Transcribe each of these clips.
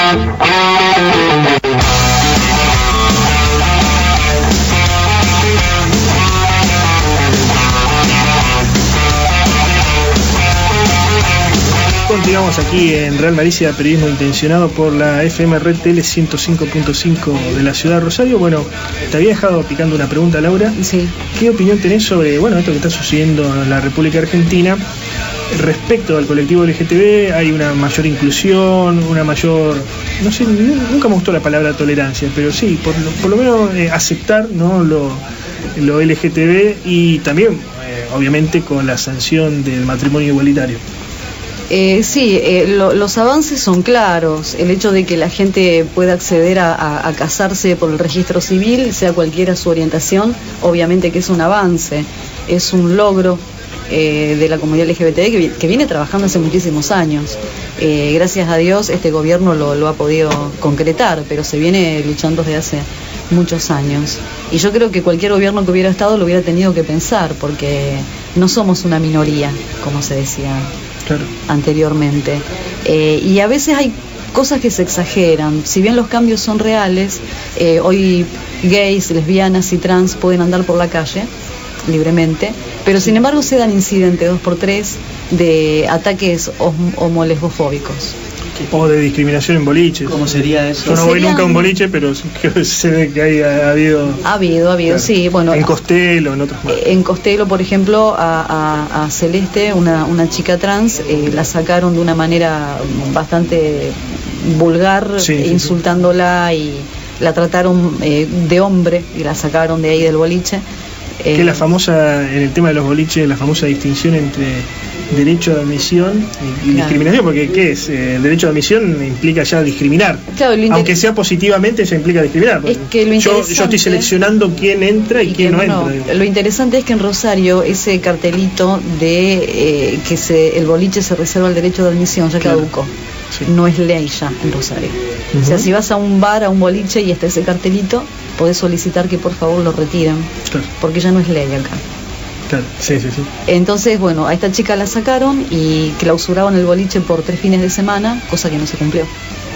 Continuamos aquí en Real Malicia, periodismo intencionado por la FM Red Tele 105.5 de la ciudad de Rosario. Bueno, te había dejado picando una pregunta, Laura. Sí. ¿Qué opinión tenés sobre esto que está sucediendo en la República Argentina respecto al colectivo LGTB? Hay una mayor inclusión, una mayor, no sé, nunca me gustó la palabra tolerancia, pero sí, por lo menos aceptar, ¿no?, lo LGTB, y también obviamente con la sanción del matrimonio igualitario. Los avances son claros. El hecho de que la gente pueda acceder a casarse por el registro civil, sea cualquiera su orientación, obviamente que es un avance, es un logro de la comunidad LGBT que viene trabajando hace muchísimos años. Gracias a Dios este gobierno lo ha podido concretar, pero se viene luchando desde hace muchos años. Y yo creo que cualquier gobierno que hubiera estado lo hubiera tenido que pensar, porque no somos una minoría, como se decía anteriormente, y a veces hay cosas que se exageran. Si bien los cambios son reales, hoy gays, lesbianas y trans pueden andar por la calle libremente, pero sin embargo se dan incidentes 2x3 de ataques homolesbofóbicos. O de discriminación en boliches. ¿Cómo sería eso? Yo no voy nunca a un boliche, pero se ve que ha habido... Ha habido, claro. Sí, bueno. En Costelo, en otros más. En Costelo, por ejemplo, a Celeste, una chica trans, la sacaron de una manera bastante vulgar, insultándola, y la trataron de hombre, y la sacaron de ahí del boliche. Que la famosa, en el tema de los boliches, la famosa distinción entre derecho de admisión y discriminación, porque ¿qué es? Derecho de admisión implica ya discriminar, aunque sea positivamente, ya implica discriminar. Es que yo estoy seleccionando quién entra y quién no entra. Lo interesante es que en Rosario ese cartelito de el boliche se reserva el derecho de admisión ya caducó. Sí. No es ley ya en Rosario. O sea, si vas a un bar, a un boliche y está ese cartelito, podés solicitar que por favor lo retiren, porque ya no es ley acá. Claro, sí. Entonces, a esta chica la sacaron y clausuraron el boliche por 3 fines de semana, cosa que no se cumplió.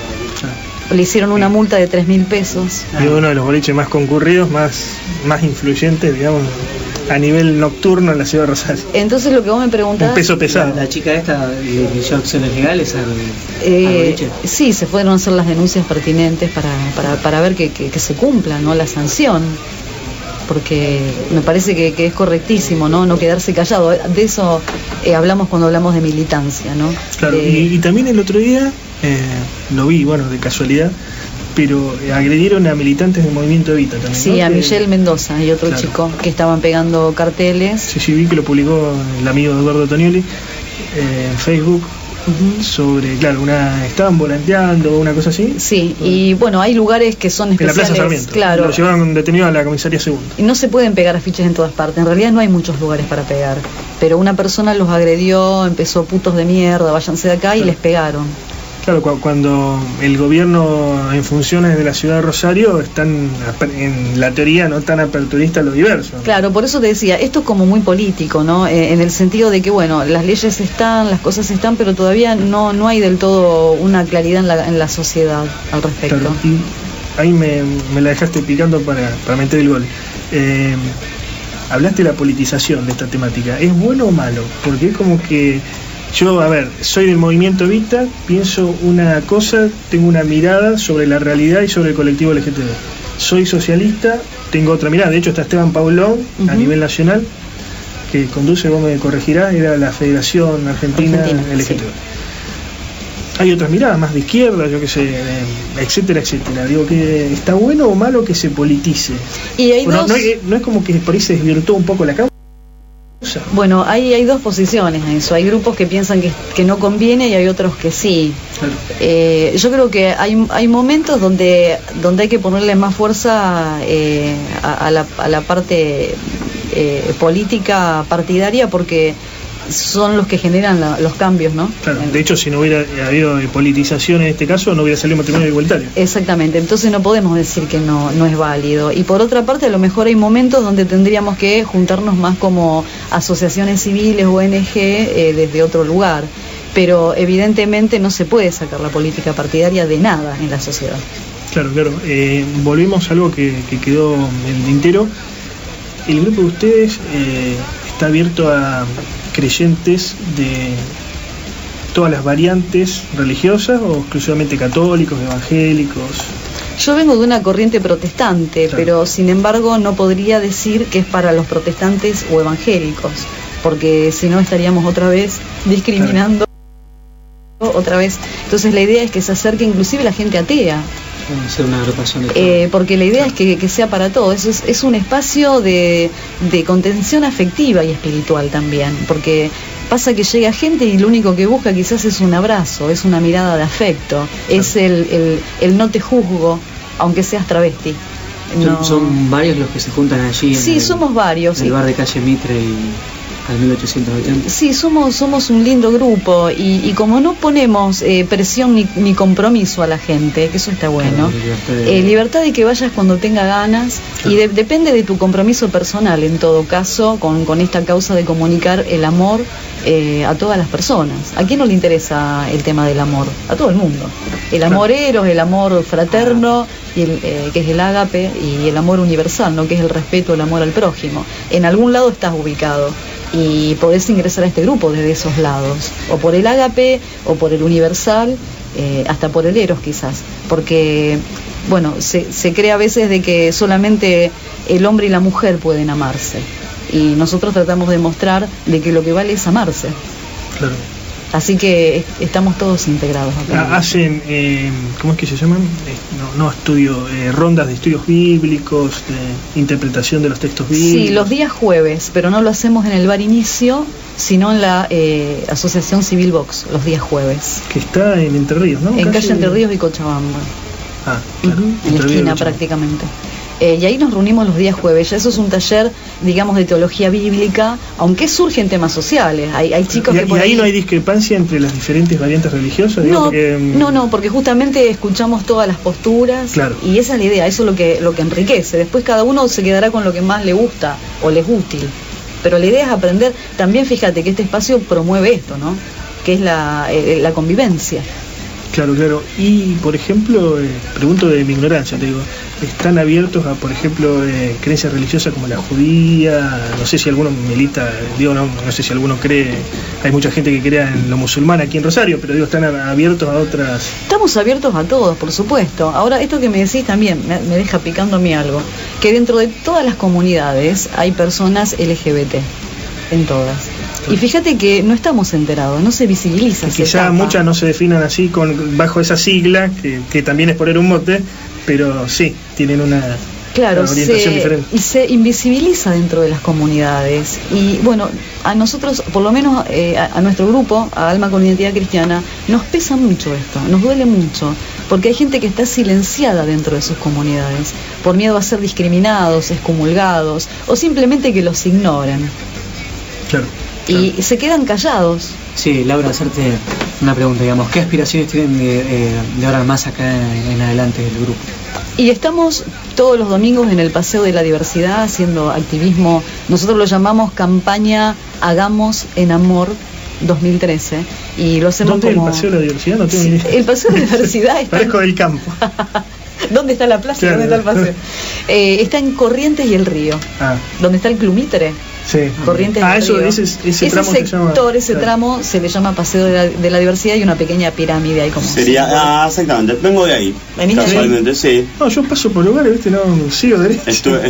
Le hicieron una multa de 3.000 pesos. Y uno de los boliches más concurridos, más influyentes, digamos, a nivel nocturno en la ciudad de Rosario. Entonces lo que vos me preguntás... Un peso pesado. La chica esta le dio acciones legales al boliche. Sí, se fueron a hacer las denuncias pertinentes para ver que se cumpla, ¿no?, la sanción. Porque me parece que es correctísimo, no quedarse callado. De eso hablamos cuando hablamos de militancia, ¿no? Claro, y también el otro día lo vi, de casualidad, pero agredieron a militantes del movimiento Evita también. Sí, ¿no? A Michelle Mendoza y otro chico que estaban pegando carteles. Sí, vi que lo publicó el amigo Eduardo Tonioli en Facebook. Sobre, estaban volanteando, una cosa así. Sí, y hay lugares que son especiales. En la Plaza Sarmiento. Claro. Lo llevaron detenido a la comisaría segunda. Y no se pueden pegar afiches en todas partes. En realidad no hay muchos lugares para pegar. Pero una persona los agredió, empezó: putos de mierda, váyanse de acá, y les pegaron. Claro, cuando el gobierno en funciones de la ciudad de Rosario están, en la teoría, no tan aperturistas a lo diverso. Claro, por eso te decía, esto es como muy político, ¿no? En el sentido de que, las leyes están, las cosas están, pero todavía no hay del todo una claridad en la sociedad al respecto. Claro, y ahí me la dejaste picando para meter el gol. Hablaste de la politización de esta temática. ¿Es bueno o malo? Porque es como que... Yo, soy del movimiento Evita, pienso una cosa, tengo una mirada sobre la realidad y sobre el colectivo LGTB. Soy socialista, tengo otra mirada. De hecho, está Esteban Paulón, a nivel nacional, que conduce, vos me corregirás, era la Federación Argentina LGTB. Sí. Hay otras miradas, más de izquierda, yo qué sé, etcétera. Digo, que ¿está bueno o malo que se politice? Y hay dos... no es como que por ahí se desvirtuó un poco la causa. Hay dos posiciones en eso. Hay grupos que piensan que no conviene y hay otros que sí. Claro. Yo creo que hay momentos donde hay que ponerle más fuerza a la parte política partidaria, porque son los que generan los cambios, ¿no? Claro, de hecho, si no hubiera habido politización en este caso, no hubiera salido matrimonio igualitario. Exactamente, entonces no podemos decir que no es válido. Y por otra parte, a lo mejor hay momentos donde tendríamos que juntarnos más como asociaciones civiles, ONG, desde otro lugar. pero evidentemente no se puede sacar la política partidaria de nada en la sociedad. Claro. Volvimos a algo que quedó en el tintero. El grupo de ustedes está abierto a creyentes de todas las variantes religiosas o exclusivamente católicos, evangélicos. Yo vengo de una corriente protestante, claro, pero sin embargo no podría decir que es para los protestantes o evangélicos, porque si no estaríamos otra vez discriminando, claro, otra vez. Entonces la idea es que se acerque inclusive la gente atea. Ser una agrupación porque la idea es que sea para todos. Es un espacio de contención afectiva y espiritual también, porque pasa que llega gente y lo único que busca quizás es un abrazo, es una mirada de afecto, es el no te juzgo, aunque seas travesti. No. Son varios los que se juntan allí. Sí, somos varios. En el bar de calle Mitre y al 1880. Sí, somos un lindo grupo y como no ponemos presión ni compromiso a la gente, que eso está bueno, claro, libertad de que vayas cuando tenga ganas, claro, y depende de tu compromiso personal en todo caso con esta causa de comunicar el amor a todas las personas. ¿A quién no le interesa el tema del amor? A todo el mundo. El amor eros, el amor fraterno, y que es el ágape, y el amor universal, ¿no? Que es el respeto, el amor al prójimo. En algún lado estás ubicado y podés ingresar a este grupo desde esos lados, o por el ágape, o por el universal, hasta por el eros quizás, porque bueno, se cree a veces de que solamente el hombre y la mujer pueden amarse, y nosotros tratamos de mostrar de que lo que vale es amarse. Claro. Así que estamos todos integrados acá. Hacen, ¿cómo es que se llaman? Rondas de estudios bíblicos, de interpretación de los textos bíblicos. Sí, los días jueves, pero no lo hacemos en el bar Inicio, sino en la Asociación Civil Vox, los días jueves. Que está en Entre Ríos, ¿no? En calle Entre Ríos y Cochabamba. Claro. En la esquina prácticamente. Y ahí nos reunimos los días jueves. Ya eso es un taller, digamos, de teología bíblica, aunque surgen temas sociales. Hay chicos que por ahí no hay discrepancia entre las diferentes variantes religiosas. No, porque justamente escuchamos todas las posturas, claro, y esa es la idea, eso es lo que enriquece. Después cada uno se quedará con lo que más le gusta o le es útil. Pero la idea es aprender. También fíjate que este espacio promueve esto, ¿no? Que es la convivencia. Claro. Y, por ejemplo, pregunto de mi ignorancia, te digo, ¿están abiertos a, por ejemplo, creencias religiosas como la judía? No sé si alguno milita, no sé si alguno cree, hay mucha gente que crea en lo musulmán aquí en Rosario, pero digo, ¿están abiertos a otras? Estamos abiertos a todos, por supuesto. Ahora, esto que me decís también me deja picándome algo, que dentro de todas las comunidades hay personas LGBT, en todas. Y fíjate que no estamos enterados, no se visibiliza. Que ya muchas no se definan así bajo esa sigla, que también es poner un mote, pero sí, tienen una orientación diferente. Y se invisibiliza dentro de las comunidades. Y bueno, a nosotros, por lo menos a nuestro grupo, a Alma con Identidad Cristiana, nos pesa mucho esto, nos duele mucho, porque hay gente que está silenciada dentro de sus comunidades, por miedo a ser discriminados, excomulgados, o simplemente que los ignoren. Claro. Y se quedan callados. Sí, Laura, hacerte una pregunta, digamos, ¿qué aspiraciones tienen de ahora más acá en adelante del grupo? Y estamos todos los domingos en el Paseo de la Diversidad haciendo activismo. Nosotros lo llamamos campaña Hagamos en Amor 2013 y lo hacemos. ¿Dónde como... el Paseo de la Diversidad? No tengo ni idea. El Paseo de la Diversidad está... Parezco del campo. ¿Dónde está la plaza? Claro. ¿Dónde está el paseo? Está en Corrientes y el Río. ¿Dónde está el Club Mitre? Sí. Corrientes y el Río. Ese tramo sector, ese tramo se le llama Paseo de la Diversidad y una pequeña pirámide ahí como. Sería, exactamente, vengo de ahí. ¿Venís casualmente, sí. No, yo paso por lugares, ¿viste? No, sigo derecho.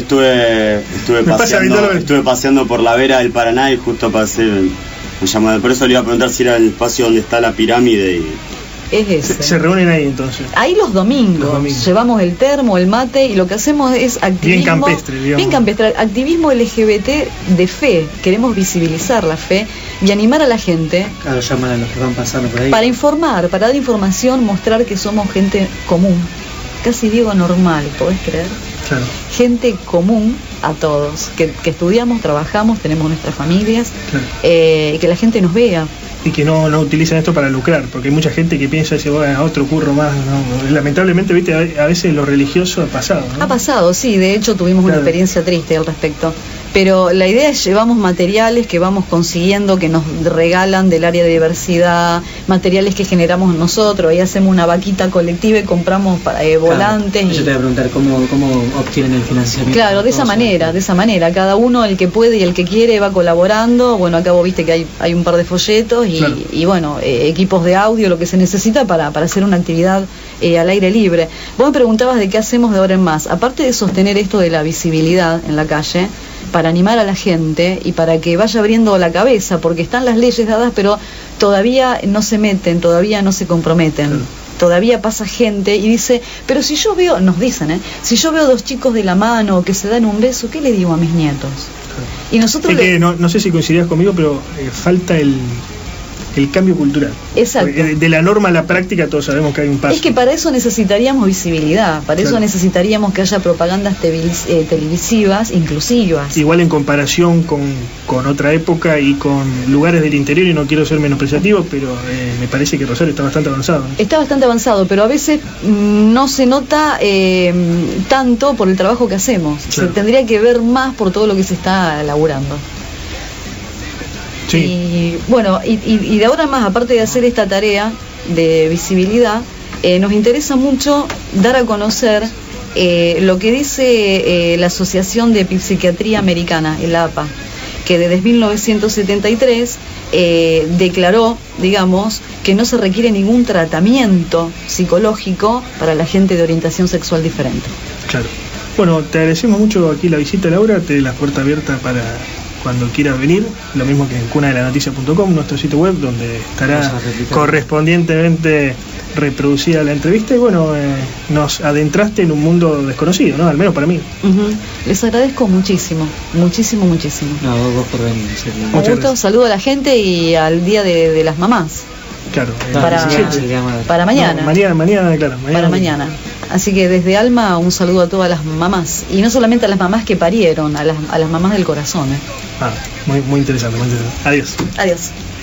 Estuve paseando por la vera del Paraná y justo pasé, me llamó, por eso le iba a preguntar si era el espacio donde está la pirámide y... Es ese. Se reúnen ahí entonces. Ahí los domingos. Llevamos el termo, el mate y lo que hacemos es activismo. Bien campestre, digamos. Bien campestre. Activismo LGBT de fe. Queremos visibilizar la fe y animar a la gente. Claro, llamar a los que van pasando por ahí. Para informar, para dar información, mostrar que somos gente común. Casi digo normal, ¿podés creer? Claro. Gente común a todos. Que estudiamos, trabajamos, tenemos nuestras familias. Claro. Que la gente nos vea. Y que no utilizan esto para lucrar, porque hay mucha gente que piensa, dice, bueno, otro curro más, ¿no? Lamentablemente, viste, a veces lo religioso ha pasado, ¿no? Ha pasado, sí, de hecho tuvimos una experiencia triste al respecto. Pero la idea es llevamos materiales que vamos consiguiendo, que nos regalan del área de diversidad, materiales que generamos nosotros, ahí hacemos una vaquita colectiva y compramos volantes. Yo te voy a preguntar cómo obtienen el financiamiento. Claro, de esa manera, cada uno, el que puede y el que quiere, va colaborando. Bueno, acá vos viste que hay un par de folletos y, claro. y bueno, equipos de audio, lo que se necesita para hacer una actividad al aire libre. Vos me preguntabas de qué hacemos de ahora en más. Aparte de sostener esto de la visibilidad en la calle, para animar a la gente y para que vaya abriendo la cabeza, porque están las leyes dadas, pero todavía no se meten, todavía no se comprometen. Claro. Todavía pasa gente y dice, pero si yo veo, nos dicen, si yo veo dos chicos de la mano que se dan un beso, ¿qué le digo a mis nietos? Claro. Y nosotros que no sé si coincidías conmigo, pero falta el cambio cultural. Exacto. De la norma a la práctica todos sabemos que hay un paso. Es que para eso necesitaríamos visibilidad, para eso necesitaríamos que haya propagandas televisivas inclusivas. Igual en comparación con otra época y con lugares del interior, y no quiero ser menospreciativo, pero me parece que Rosario está bastante avanzado. Está bastante avanzado, pero a veces no se nota tanto por el trabajo que hacemos. Claro. Se tendría que ver más por todo lo que se está elaborando. Sí. Y bueno, y de ahora más, aparte de hacer esta tarea de visibilidad, nos interesa mucho dar a conocer lo que dice la Asociación de Psiquiatría Americana, el APA, que desde 1973 declaró, digamos, que no se requiere ningún tratamiento psicológico para la gente de orientación sexual diferente. Claro. Bueno, te agradecemos mucho aquí la visita, Laura, te la puerta abierta para cuando quieras venir, lo mismo que en cunadelanoticia.com, nuestro sitio web, donde estará correspondientemente reproducida la entrevista. Y bueno, nos adentraste en un mundo desconocido, ¿no? Al menos para mí. Les agradezco muchísimo, muchísimo. No, vos por venir, en serio. Un gusto, saludo a la gente y al Día de las Mamás. Claro, para mañana. No, mañana, claro. Para mañana. Así que desde Alma un saludo a todas las mamás. Y no solamente a las mamás que parieron, a las mamás del corazón. Muy interesante, muy interesante. Adiós. Adiós.